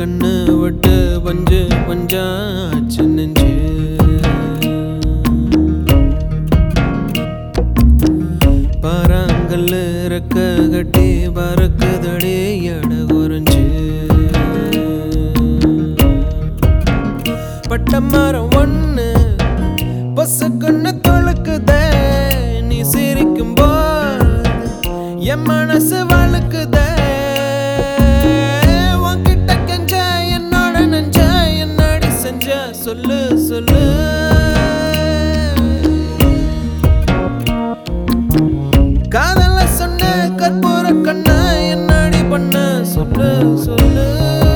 கண்ணு விட்டு பஞ்சு பஞ்சாச்சு நெஞ்சு. பாறாங்கல்லு ரெக்க கட்டி பறக்குதடி எட குறைஞ்சு. பட்ட மரம் ஒண்ணு பொசுக்குன்னு தொழுக்குதே, நீ சிரிக்கும் போது என் மனசு வழுக்குதே. உன்கிட்ட கெஞ்ச என்னோட நெஞ்ச என்னடி செஞ்ச சொல்லு சொல்லு. காதல சொன்ன கற்பூர கண்ண என்னடி பண்ண சொல்லு சொல்லு.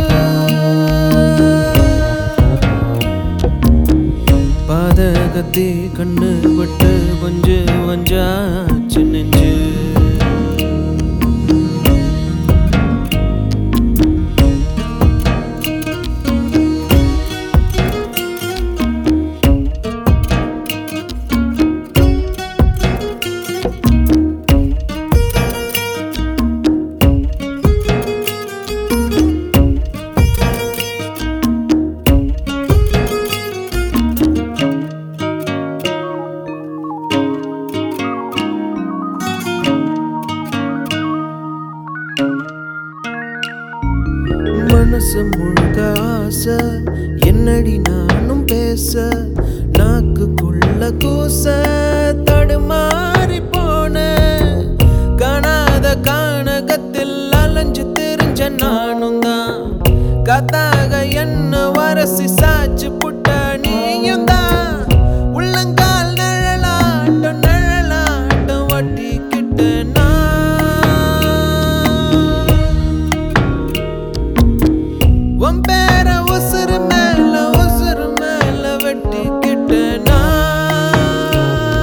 பாதகத்தி கண்ணு விட்டு பஞ்சு வஞ்சாச்சு நெஞ்சு. மனசு முழுக்க ஆசை என்னடி நானும் பேச, நாக்குக்குள்ள கூச தடுமாறி போன. காணாத கானகத்தில் அலைஞ்சு திரிஞ்ச நானும் தான், காத்தாக என்ன வரசி சாச்சு புட்ட நீயும் தான். உள்ளங்கால் நிழலாட்டம் நிழலாட்டம் வட்டிக்கிட்ட நான். உன் பேர உசுறு மேல வெட்டிக்கிட்ட நான்.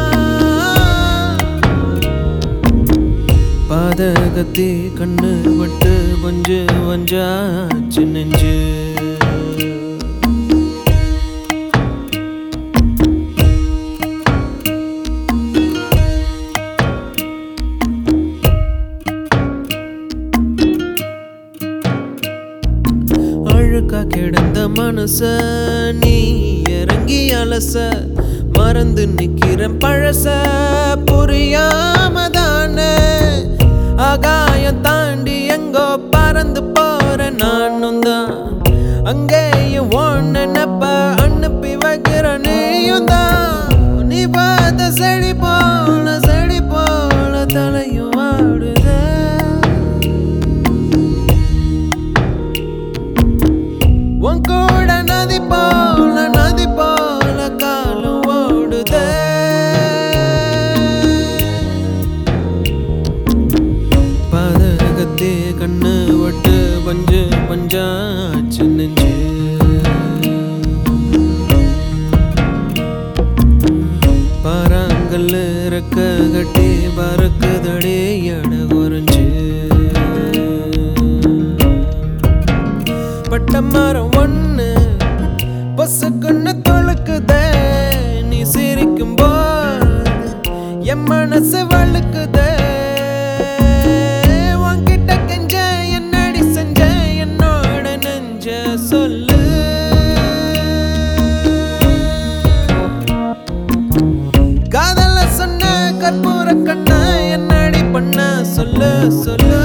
பாதகத்தி கண்ணு விட்டு பஞ்சு வஞ்சாச்சு நெஞ்சு. அழுக்கா கிடந்த மனச நீ இறங்கி அலச, மறந்து நிக்கிறேன் பழச புரியாமதான. ஆகாயம் தாண்டி எங்கோ பறந்து போற நானும் தான், அங்கேயும் ஒன்ன நப்ப அனுப்பி வைக்கிற நீயும் தான். நீ பார்த்த செடி போல தலையும் ஆடுத. உன் கூட நதி போல காலம் ஓடுதே. பாதகத்தே கண்ணு விட்டு பஞ்சு பஞ்சாச்சு நெஞ்சு. பாறாங்கல்லு ரெக்க கட்டி பறக்குதடி எட குறைஞ்சு. பட்ட மரம் ஒண்ணு பொசுக்குன்னு தொழுக்குதே, நீ சிரிக்கும் போது என் மனசு வழுக்குதே. உன்கிட்ட கெஞ்ச என்னடி செஞ்ச என்னோட நெஞ்ச சொல்லு. காதல சொன்ன கற்பூர கண்ண என்னடி பண்ண சொல்லு சொல்லு.